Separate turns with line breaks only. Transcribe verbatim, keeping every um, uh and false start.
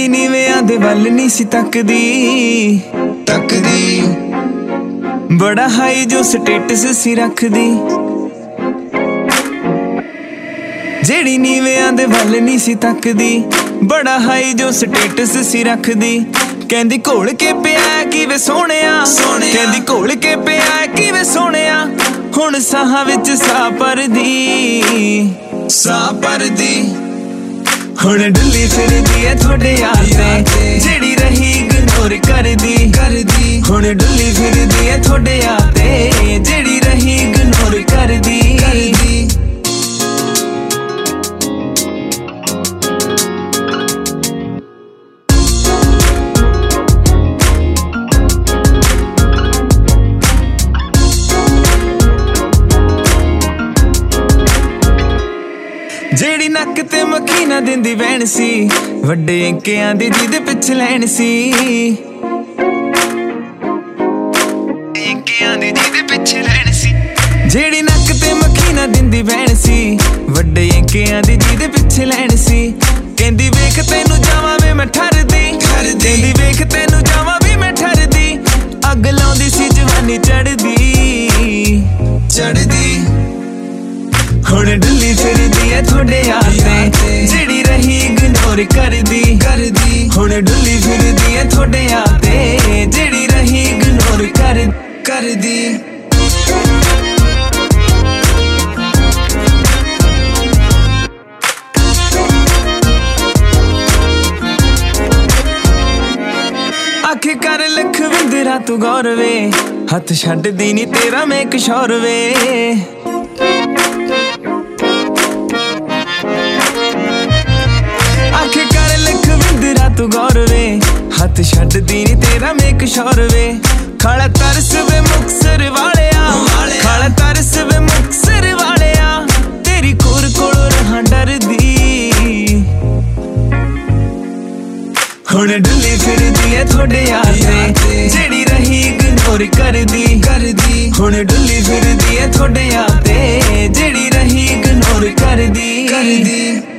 ਜਿਹੜੀ ਨੀਵਿਆਂ ਦੇ ਵੱਲ ਨਹੀਂ ਸੀ ਤੱਕਦੀ
ਤੱਕਦੀ
ਬੜਾ ਹਾਈ ਜੋ ਸਟੇਟਸ ਸੀ ਰੱਖਦੀ। ਜਿਹੜੀ ਨੀਵਿਆਂ ਦੇ ਵੱਲ ਨਹੀਂ ਸੀ ਤੱਕਦੀ ਬੜਾ ਹਾਈ ਜੋ ਸਟੇਟਸ ਸੀ ਰੱਖਦੀ। ਕਹਿੰਦੀ ਘੋਲ ਕੇ ਪਿਆ ਕਿਵੇਂ ਸੋਹਣਿਆ, ਕਹਿੰਦੀ ਘੋਲ ਕੇ ਪਿਆ ਕਿਵੇਂ ਸੋਹਣਿਆ। ਹੁਣ ਸਾਹਾਂ ਵਿੱਚ ਸਾਹ ਭਰਦੀ
ਸਾਹ ਭਰਦੀ
ਹੁਣ ਡੁੱਲੀ ਫਿਰਦੀ ਐ ਤੁਹਾਡੇ ਯਾਰ ਤੇ ਜਿਹੜੀ ਰਹੀ ਇਗਨੋਰ ਕਰਦੀ
ਕਰਦੀ
ਹੁਣ ਡੁੱਲੀ ਫਿਰਦੀ ਐ ਤੁਹਾਡੇ ਯਾਰ ਤੇ ਜਿਹੜੀ ਰਹੀ ਇਗਨੋਰ ਕਰਦੀ ਕਰਦੀ। ਜਿਹੜੀ ਨੱਕ ਤੇ ਮੱਖੀ ਨਾ ਦਿੰਦੀ ਵੈਣ ਸੀ ਵੱਡੇ ਅੰਕਿਆਂ ਦੀ ਜਿਹਦੇ ਪਿੱਛੇ ਲੈਣ ਸੀ ਅੰਕਿਆਂ ਦੀ ਜਿਹਦੇ ਪਿੱਛੇ ਲੈਣ ਸੀ। ਜਿਹੜੀ ਨੱਕ ਤੇ ਮੱਖੀ ਨਾ ਦਿੰਦੀ ਵੈਣ ਸੀ ਵੱਡੇ ਅੰਕਿਆਂ ਦੀ ਜਿਹਦੇ ਪਿੱਛੇ ਲੈਣ ਸੀ। ਕਹਿੰਦੀ ਵੇਖ ਤੈਨੂੰ ਜਾਵਾਂ ਵੇ ਮੈਂ ਠਰਦੀ ਕਹਿੰਦੀ ਵੇਖ ਤੈਨੂੰ ਜਾਵਾਂ ਵੀ ਮੈਂ ਠਰਦੀ। ਅੱਗ ਲਾਉਂਦੀ ਸੀ ਜਵਾਨੀ ਚੜਦੀ
ਚੜਦੀ
ਹੁਣ ਡੁੱਲੀ ਫਿਰਦੀ ਐ ਤੁਹਾਡੇ ਯਾਰ ਤੇ ਜਿਹੜੀ ਰਹੀ ਇਗਨੋਰ ਕਰਦੀ
ਕਰਦੀ
ਹੁਣ ਡੁੱਲੀ ਫਿਰਦੀ ਐ ਤੁਹਾਡੇ ਯਾਰ ਤੇ ਜਿਹੜੀ ਰਹੀ ਇਗਨੋਰ ਕਰ
ਕਰਦੀ।
ਅੱਖ ਕਰ ਲਖਵਿੰਦਰਾ ਤੂੰ ਗੌਰ ਵੇ ਹੱਥ ਛੱਡਦੀ ਨੀ ਤੇਰਾ ਮੈਂ ਕਿਸ਼ੋਰ ਵੇ। ਅੱਖ ਕਰ ਲਖਵਿੰਦਰਾ ਤੂੰ ਗੌਰ ਵੇ ਹੱਥ ਛੱਡਦੀ ਨੀ ਤੇਰਾ ਮੈਂ ਕਿਸ਼ੋਰ ਵੇ। ਖਾਲਾ ਤਰਸ ਵੇ ਮੁਕਤਸਰ ਵਾਲਿਆ ਖਾਲਾ ਤਰਸ ਵੇ ਮੁਕਤਸਰ ਵਾਲਿਆ ਤੇਰੀ ਕੋਰ ਕੋਲੋਂ ਰਹਾਂ ਡਰਦੀ ਹੁਣ ਡੁੱਲੀ ਫਿਰਦੀ ਐ ਤੁਹਾਡੇ ਯਾਰ ਤੇ ਜਿਹੜੀ ਰਹੀ ਇਗਨੋਰ ਕਰਦੀ
ਕਰਦੀ
ਹੁਣ ਡੁੱਲੀ ਫਿਰਦੀ ਐ ਤੁਹਾਡੇ ਯਾਰ ਤੇ ਜਿਹੜੀ ਰਹੀ ਇਗਨੋਰ ਕਰਦੀ
ਕਰਦੀ।